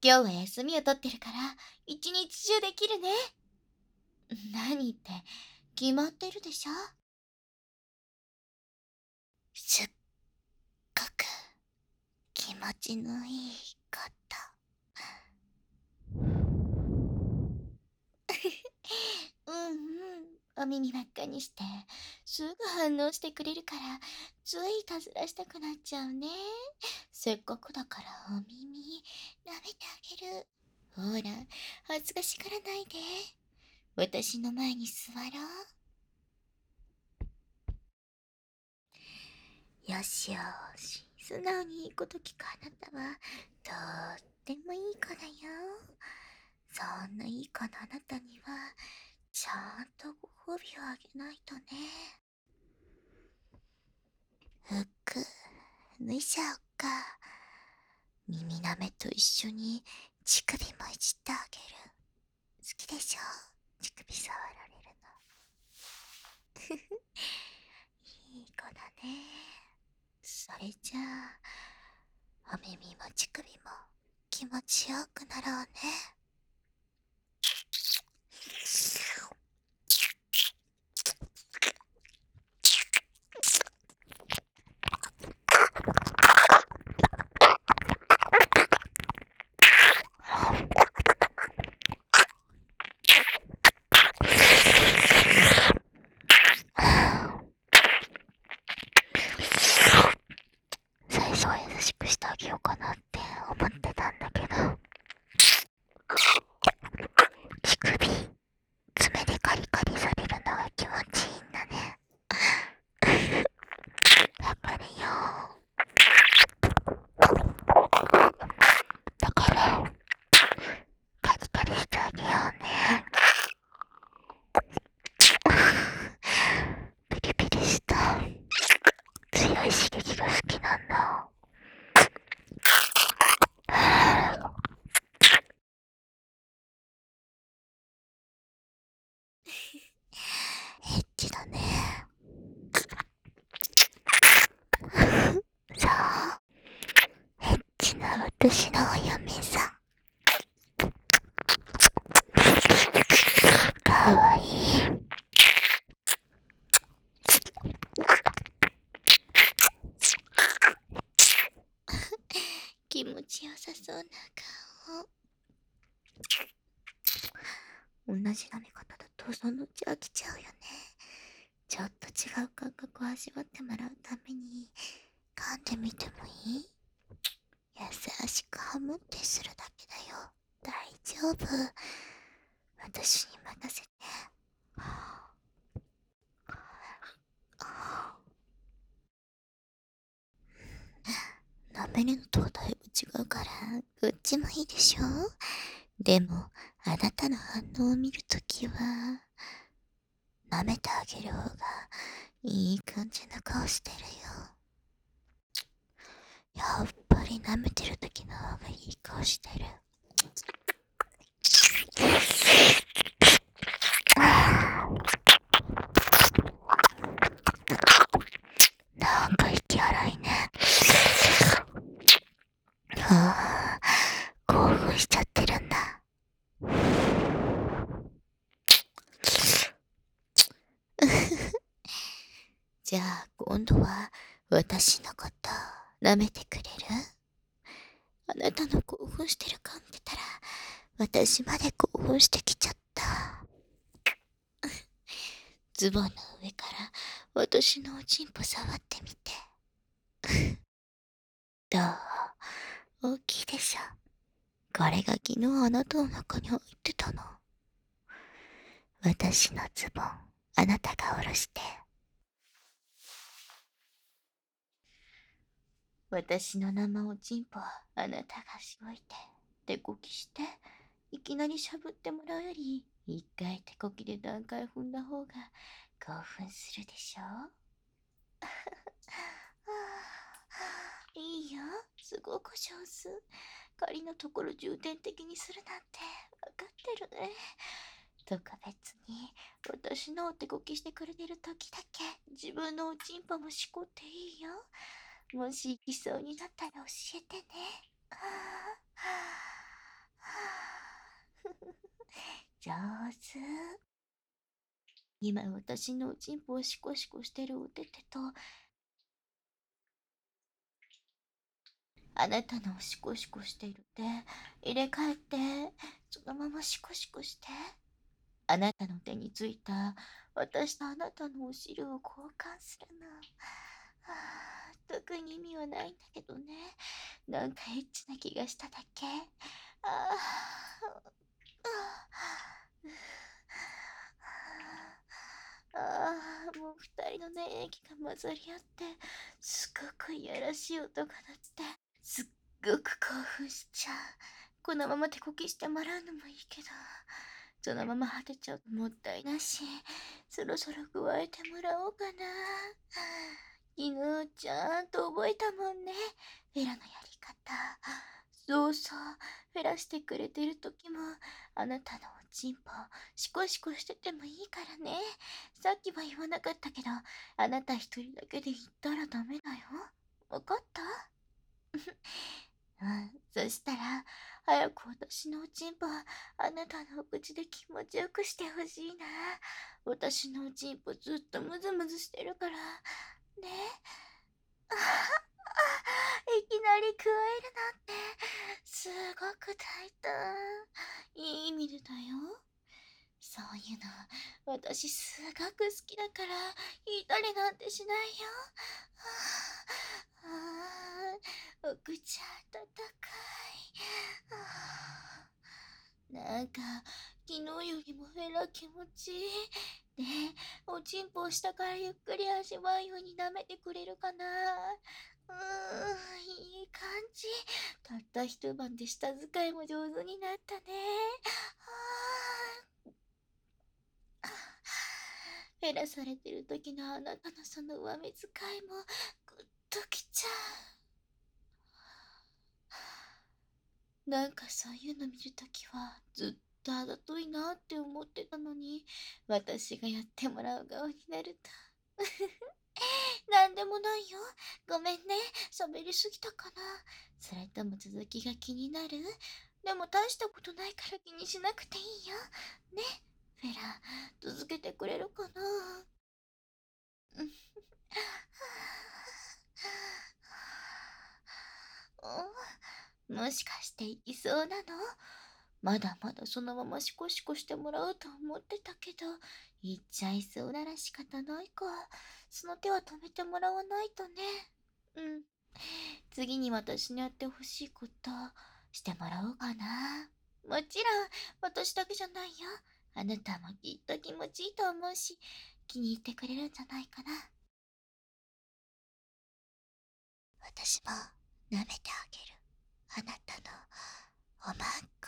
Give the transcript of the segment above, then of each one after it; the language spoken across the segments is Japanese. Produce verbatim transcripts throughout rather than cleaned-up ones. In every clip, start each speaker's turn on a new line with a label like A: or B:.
A: 今日は休みを取ってるから、一日中できるね。何って、決まってるでしょ。すっごく気持ちのいいこと。うんうん。お耳真っ赤にして、すぐ反応してくれるから、ついいたずらしたくなっちゃうね。せっかくだからお耳、舐めてあげる。ほら、恥ずかしがらないで。私の前に座ろう。よしよし。素直にいいこと聞くあなたは、とってもいい子だよ。そんないい子のあなたには、ちゃんとご褒美をあげないとね。服、脱いじゃおっか。耳なめと一緒に乳首もいじってあげる。好きでしょ、乳首触られるの。いい子だね。それじゃあ、お耳も乳首も気持ちよくなろうね。最初は優しくしてあげようかなって思ってたんだけど、乳首、爪でカリカリされるのが気持ちいいんだね。わかるよ。だから、カリカリしてあげようね。ピリピリした強い刺激が好きなんだ。エッチだね。さあ、エッチな私のお嫁さん。かわいい。気持ちよさそうな顔。同じ舐め方だとそのうち飽きちゃうよね。ちょっと違う感覚を味わってもらうために噛んでみてもいい？優しくハムってするだけだよ。大丈夫。私に任せて。舐めるのとはだいぶ違うから、こっちもいいでしょ？でも、あなたの反応を見るときは、舐めてあげる方がいい感じな顔してるよ。やっぱり舐めてるときの方がいい顔してる。なんか息荒いね。はあ、興奮しちゃってるんだ。じゃあ今度は私のこと舐めてくれる？あなたの興奮してる顔見てたら私まで興奮してきちゃった。ズボンの上から私のおちんぽ触ってみて。どう？大きいでしょ。これが昨日あなたの中に入ってたの。私のズボン、あなたが下ろして。私の生おちんぽ、あなたがしごいて、手こきして、いきなりしゃぶってもらうより、一回手こきで段階踏んだ方が興奮するでしょ？いいよ、すごく上手。仮のところ重点的にするなんて分かってるね。特別に私のお手こきしてくれてる時だけ自分のおちんぽもしこっていいよ。もし行きそうになったら教えてね。 上手。今私のおちんぽをシコシコしてるおててと、あなたのシコシコしてる手、入れ替えて、そのままシコシコして。あなたの手についた、私とあなたのお尻を交換するの。はあ、特に意味はないんだけどね。なんかエッチな気がしただけ。ああ、ああ、もう二人の粘液が混ざり合って、すごくいやらしい音が鳴って、すっごく興奮しちゃう。このまま手こきしてもらうのもいいけど、そのまま果てちゃうともったいないし、そろそろ加えてもらおうかな。犬ちゃんと覚えたもんね。フェラのやり方。そうそう。フェラしてくれてる時も、あなたのおちんぽ、シコシコしててもいいからね。さっきは言わなかったけど、あなた一人だけで言ったらダメだよ。わかった？うん、そしたら、早く私のおちんぽ、あなたのお口で気持ちよくしてほしいな。私のおちんぽずっとムズムズしてるから。ね。あいきなり加えるなんて、すごく大胆。いい意味でだよ。そういうの、私すごく好きだから、言いたりなんてしないよ。ああ、お口温かい。あなんか、昨日よりもフェラ気持ちいい。ねえ、おちんぽを下からゆっくり味わうように舐めてくれるかな。うーん、いい感じ。たった一晩で舌使いも上手になったね。あフェラされてる時のあなたのその上目遣いもぐっときちゃう。なんかそういうの見るときはずっとあざといなって思ってたのに、私がやってもらう側になると。なんでもないよ。ごめんね。喋りすぎたかな。それとも続きが気になる？でも大したことないから気にしなくていいよ。ね、フェラ、続けてくれるかな？うん。もしかして行きそうなの？まだまだそのままシコシコしてもらうと思ってたけど、行っちゃいそうなら仕方ないか。その手は止めてもらわないとね。うん。次に私にやってほしいことしてもらおうかな。もちろん、私だけじゃないよ。あなたもきっと気持ちいいと思うし、気に入ってくれるんじゃないかな。私も舐めてあげる。あなたのおまんこ。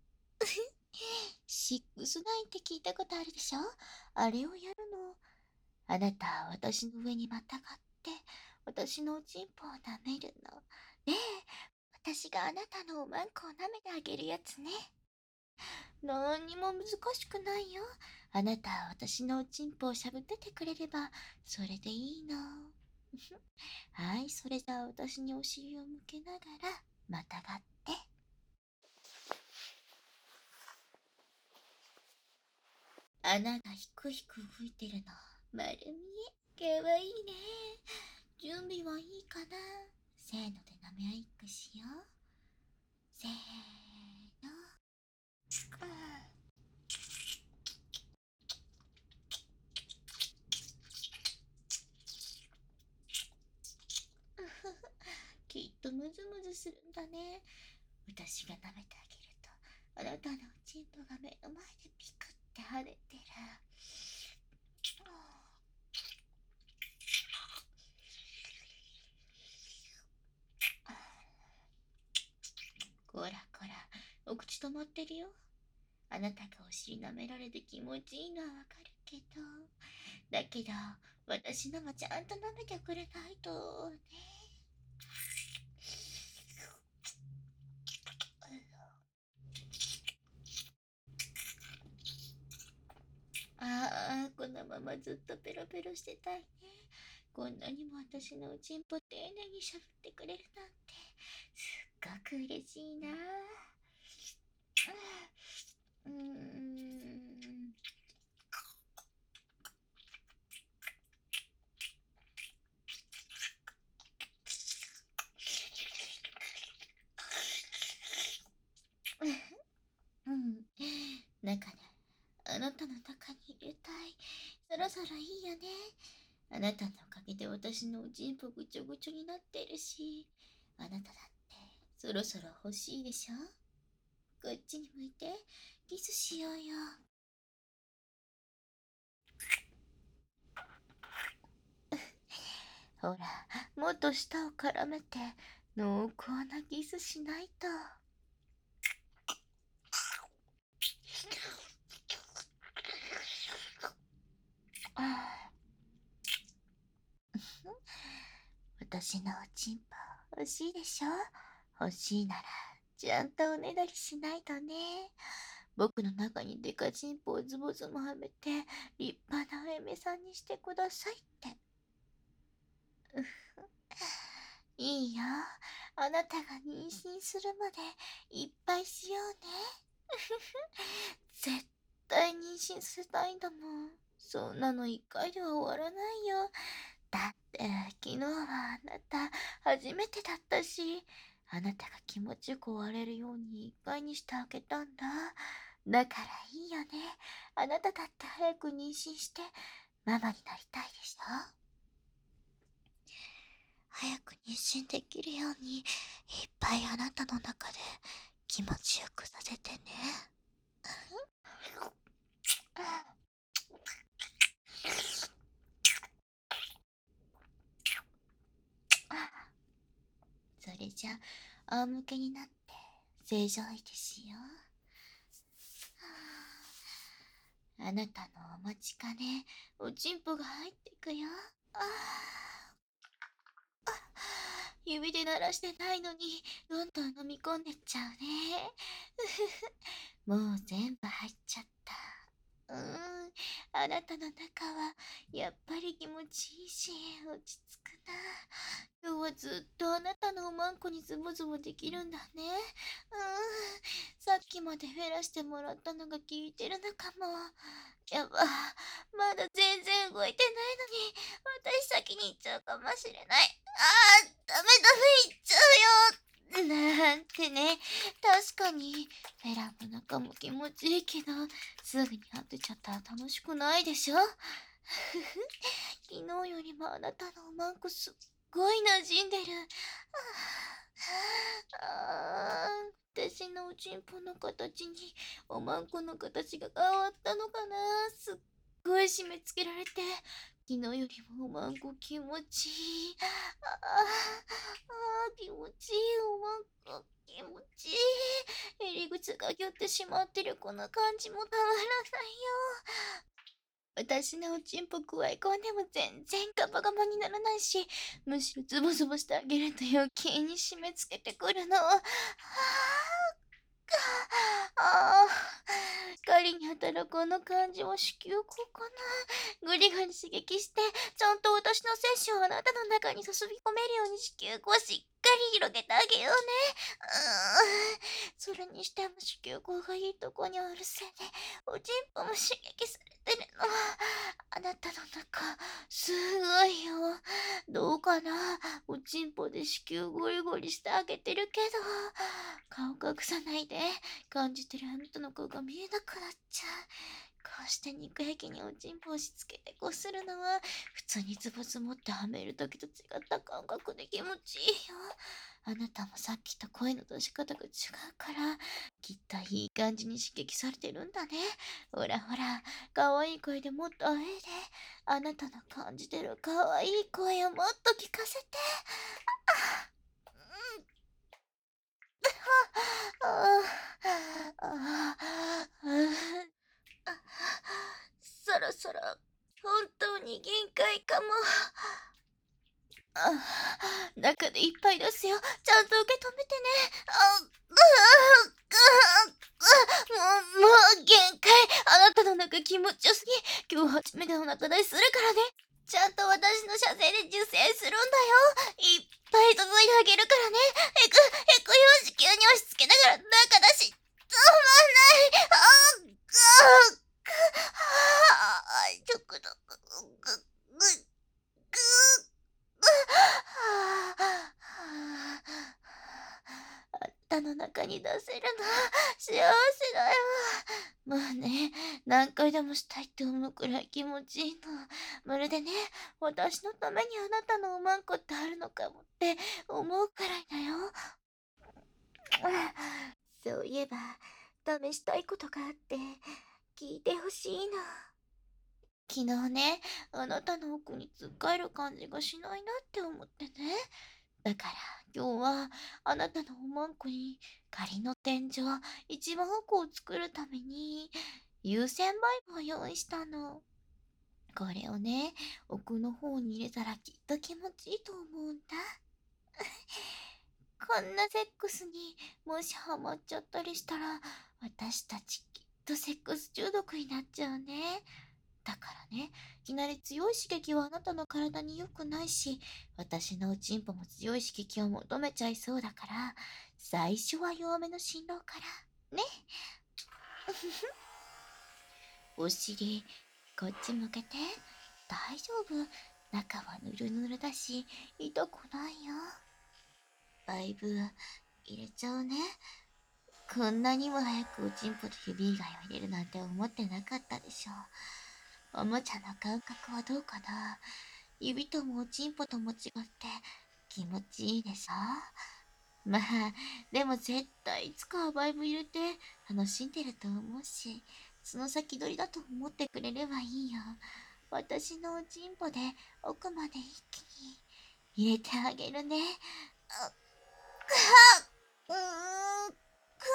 A: シックスナインって聞いたことあるでしょ？あれをやるの。あなたは私の上にまたがって、私のおちんぽを舐めるの。ねえ、私があなたのおまんこを舐めてあげるやつね。なんにも難しくないよ。あなたは私のおちんぽをしゃぶっててくれれば、それでいいの。はい、それじゃあ私にお尻を向けながら、またがって。穴がひくひく吹いてるの。丸見え。かわいいね。準備はいいかな？せーので舐め合いっこしよう。せーの。きっとムズムズするんだね。私が舐めてあげると、あなたのおちんぽが目の前でピクって跳ねてる。こらこら、お口止まってるよ。あなたがお尻舐められて気持ちいいのはわかるけど、だけど、私のもちゃんと舐めてくれないとね。ああ、このままずっとペロペロしてたいね。こんなにも私のおちんぽ丁寧にしゃぶってくれるなんて、すっごく嬉しいな。うーん。 中ね、あなたの中に入れたい。そろそろいいよね。あなたのおかげで私のおちんぽぐちょぐちょになってるし、あなただってそろそろ欲しいでしょ。こっちに向いてキスしようよ。ほら、もっと舌を絡めて濃厚なキスしないと。あ私のおちんぽ欲しいでしょ。欲しいならちゃんとおねだりしないとね。僕の中にデカチンポをズボズボはめて立派なお嫁さんにしてくださいって。いいよ。あなたが妊娠するまでいっぱいしようね。絶対妊娠させたいんだもん。そんなの一回では終わらないよ。だって昨日はあなた初めてだったし、あなたが気持ちよく終われるように一回にしてあげたんだ。だからいいよね。あなただって早く妊娠してママになりたいでしょ。早く妊娠できるようにいっぱいあなたの中で気持ちよくさせてね。それじゃあ仰向けになって正常位置しよう。あなたのお待ちかねおちんぽが入ってくよ。ああ、指で鳴らしてないのにどんどん飲み込んでっちゃうね。もう全部入っちゃった。うーん、あなたの中はやっぱり気持ちいいし落ち着くな。今日はずっとあなたのおまんこにズボズボできるんだね。うーん、さっきまでフェラしてもらったのが効いてるのかも。やば、まだ全然動いてないのに私先に行っちゃうかもしれない。あー、ダメダメ、行っちゃうよ。なんてね、確かにフェラも中も気持ちいいけど、すぐに当てちゃったら楽しくないでしょ。昨日よりもあなたのおまんこすっごい馴染んでる。あー、私のおちんぽの形におまんこの形が変わったのかな。すっごい締め付けられて昨日よりもおまんこ気持ちいい。ああー、気持ちいい。おまんこ気持ちいい。入り口がぎゅってしまってるこの感じもたまらないよ。私のおちんぽくわえ込んでも全然ガバガバにならないし、むしろズボズボしてあげると余計に締め付けてくるの。はあ、ああ、光に当たるこの感じを子宮口かな。グリグリ刺激して、ちゃんと私の精子をあなたの中に注ぎ込めるように子宮口をしっかり広げてあげようね。うーん、それにしても子宮口がいいとこにあるせいで、おちんぽも刺激されてるの。あなたの中、すごいよ。どうかな。おちんぽで子宮ゴリゴリしてあげてるけど、顔隠さないで。感じてるあなたの顔が見えなくなっちゃう。こうして肉壁におちんぽを押し付けてこするのは、普通にズボズボってはめる時と違った感覚で気持ちいいよ。あなたもさっきと声の出し方が違うから、きっといい感じに刺激されてるんだね。ほらほら、可愛い声でもっとあえで、あなたの感じてる可愛い声をもっと聞かせて。ああ、ああ、そろそろ本当に限界かも。あ、中でいっぱい出すよ。ちゃんと受け止めてね。あ、もう、もう限界。あなたの中気持ちよすぎ。今日初めてお腹出しするからね。ちゃんと私の射精で受精するんだよ。いっぱい注いであげるからね。へく、へくよし急に押し付けながら中だし。止まんない。あっ、ぐっ、ぐっ、ああ、ちょくどく、ぐ、ぐ、ぐ、はあ、あんたの中に出せるの幸せだよ。 まあね、何回でもしたいって思うくらい気持ちいいの。まるでね、私のためにあなたのおまんこってあるのかもって思うくらいだよ。そういえば、試したいことがあって、聞いてほしいの。昨日ね、あなたの奥に突っ帰る感じがしないなって思ってね。だから今日はあなたのおまんこに仮の天井一番奥を作るために有線バイブを用意したの。これをね、奥の方に入れたらきっと気持ちいいと思うんだ。こんなセックスにもしハマっちゃったりしたら、私たちきっとセックス中毒になっちゃうね。だからね、いきなり強い刺激はあなたの体に良くないし、私のおちんぽも強い刺激を求めちゃいそうだから、最初は弱めの振動から。ね。お尻、こっち向けて。大丈夫。中はぬるぬるだし、痛くないよ。バイブ、入れちゃうね。こんなにも早くおちんぽと指以外を入れるなんて思ってなかったでしょ。おもちゃの感覚はどうかな。指ともおちんぽとも違って気持ちいいでしょ。まあ、でも絶対いつかはバイブ入れて楽しんでると思うし、その先取りだと思ってくれればいいよ。私のおちんぽで奥まで一気に入れてあげるね。あ、くはうーん、く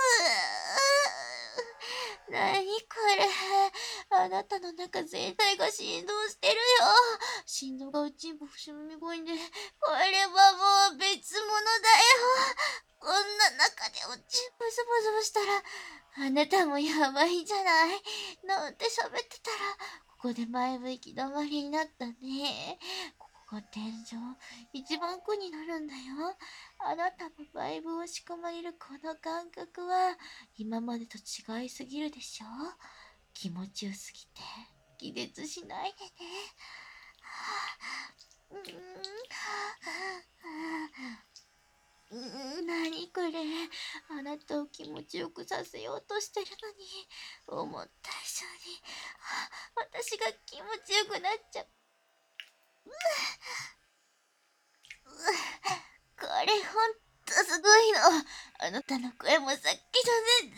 A: ー。なにこれ。あなたの中全体が振動してるよ。振動がうちんぽ不思議声で、これはもう別物だよ。こんな中でおちんぽズボズボしたら、あなたもやばいんじゃない？なんて喋ってたら、ここで前向き止まりになったね。ここが天井、一番苦になるんだよ。あなたもバイブを仕込まれるこの感覚は、今までと違いすぎるでしょ？気持ちよすぎて、気絶しないでね。うーん、うーん、なにこれ。あなたを気持ちよくさせようとしてるのに、思った以上に、私が気持ちよくなっちゃう。これほんとすごいの。あなたの声もさっきと全然違う。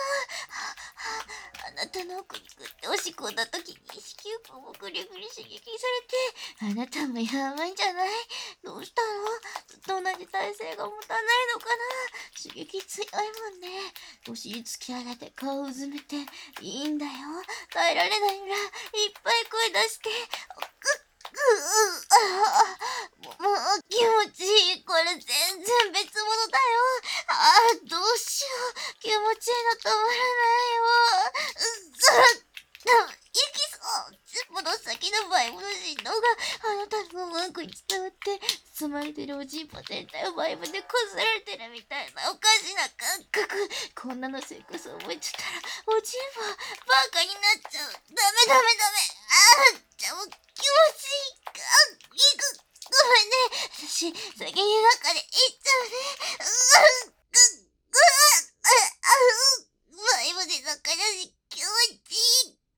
A: あなたの奥にグって押し込んだ時に子宮口もぐりぐり刺激されて、あなたもやばいんじゃない？どうしたの？ずっと同じ体勢が持たないのかな？刺激強いもんね。お尻突き上げて顔うずめて、いいんだよ。耐えられないならいっぱい声出して。ううあもう気持ちいい。これ全然別物だよ。ああ、どうしよう。気持ちいいの止まらないよ。うっ、息そう。チンポの先のバイブの振動があなたのマークに伝わって、包まれてるおちんぽ全体をバイブでこすられてるみたいなおかしな感覚。こんなのセックス覚えちゃったら、おちんぽバカになっちゃう。ダメダメダメ。ああ、じゃあもう気持ちいいか。いく。ごめんね。私、先に中で行っちゃうね。うっ、ぐ、ぐ、あ、あ、う、バイブで中だし気持ちいい。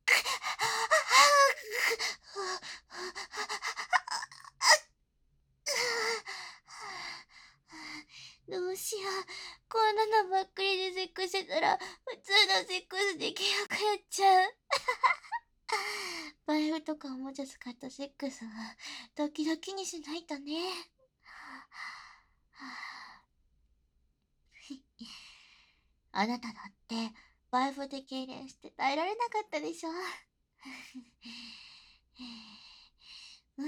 A: どうしよう。こんなのばっかりでセックスしてたら、普通のセックスできなくなっちゃう。バイブとかおもちゃ使ったセックスは、ドキドキにしないとね。あなただって、バイブで痙攣して耐えられなかったでしょ。うん、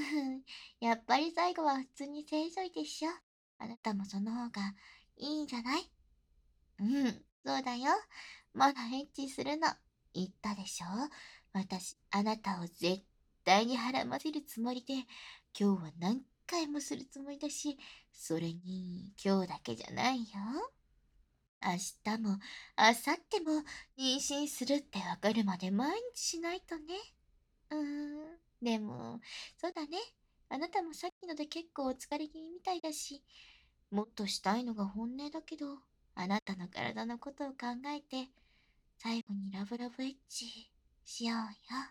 A: やっぱり最後は普通に正常位でしょ。あなたもその方がいいんじゃない？うん、そうだよ。まだエッチするの。言ったでしょ？私、あなたを絶対にはらませるつもりで、今日は何回もするつもりだし、それに、今日だけじゃないよ。明日も、明後日も、妊娠するってわかるまで毎日しないとね。うーん、でも、そうだね。あなたもさっきので結構お疲れ気味みたいだし、もっとしたいのが本音だけど、あなたの体のことを考えて、 最後にラブラブエッチしようよ。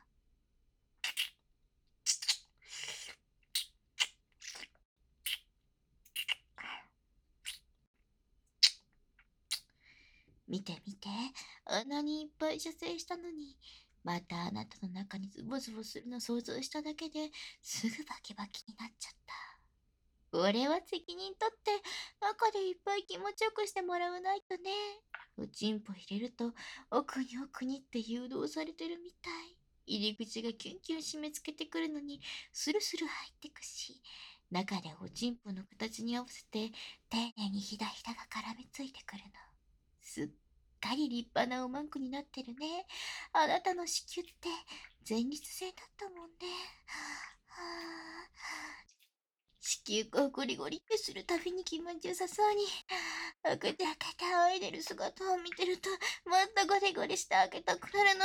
A: 見て見て、あんなにいっぱい射精したのに、またあなたの中にズボズボするの想像しただけですぐバキバキになっちゃった。俺は責任取って中でいっぱい気持ちよくしてもらわないとね。おちんぽ入れると奥に奥にって誘導されてるみたい。入り口がキュンキュン締め付けてくるのにスルスル入ってくし、中でおちんぽの形に合わせて丁寧にひだひだが絡みついてくるの。すっかり立派なおまんこになってるね。あなたの子宮って前立腺だったもんね。はあ、子宮口をゴリゴリってするたびに気持ちよさそうに開けて開けて仰いでる姿を見てるともっとゴリゴリして開けたくなるの。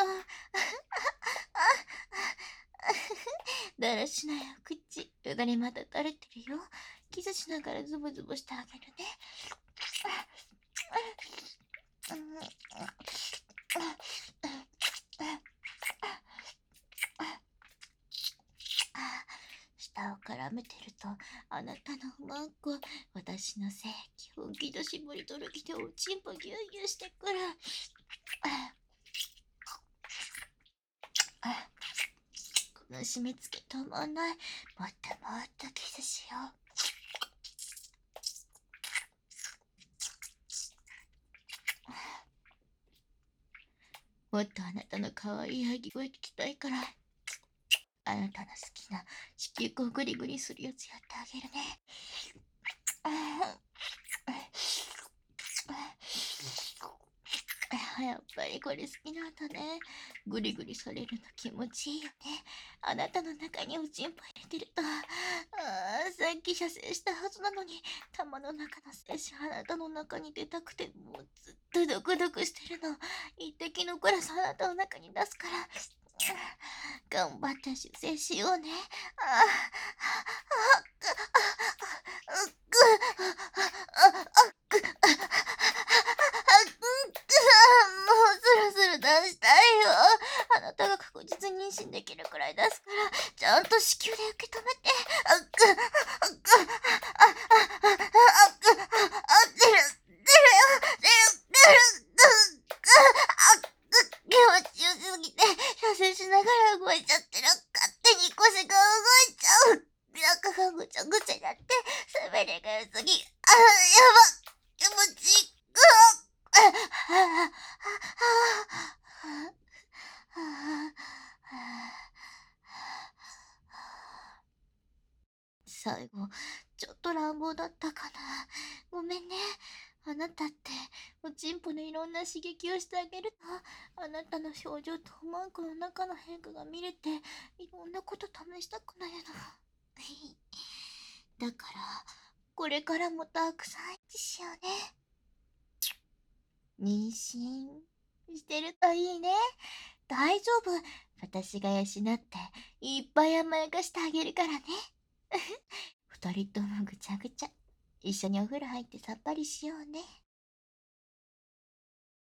A: だらしないお口、よだれまだ垂れてるよ。キスしながらズボズボしてあげるね。舌を絡めてるとあなたのおまんこ、私の性器本気で絞り取る気でおちんぽギュウギュウしてくる。この締め付け止まんない。もっともっとキスしよう。もっとあなたの可愛い吐き声聞きたいから、あなたの好きな子宮口をグリグリするやつやってあげるね。やっぱりこれ好きなんだね。グリグリされるの気持ちいいよね。あなたの中におちんぽ入れてると、ああ、さっき射精したはずなのに、玉の中の精子あなたの中に出たくて、もうずっとドクドクしてるの。一滴のグラスあなたの中に出すから、頑張って修正しようね。ああ、ああ、もうそろそろ出したいよ。あなたが確実に妊娠できるくらい出すから、ちゃんと子宮で受け止めて。あっく、あっく、あっく、あっく、あっく、出る、出るよ、出る、出る、あっく、気持ちよすぎて、射精しながら動いちゃってる。勝手に腰が動いちゃう。中がぐちゃぐちゃになって、滑りが良すぎ。あ、やば、気持ちいい。最後、ちょっと乱暴だったかな。ごめんね。あなたって、おちんぽのいろんな刺激をしてあげると、あなたの表情とおまんこの中の変化が見れて、いろんなこと試したくなるの。だから、これからもたくさんエッチしようね。妊娠してるといいね。大丈夫。私が養って、いっぱい甘やかしてあげるからね。二人ともぐちゃぐちゃ。一緒にお風呂入ってさっぱりしようね。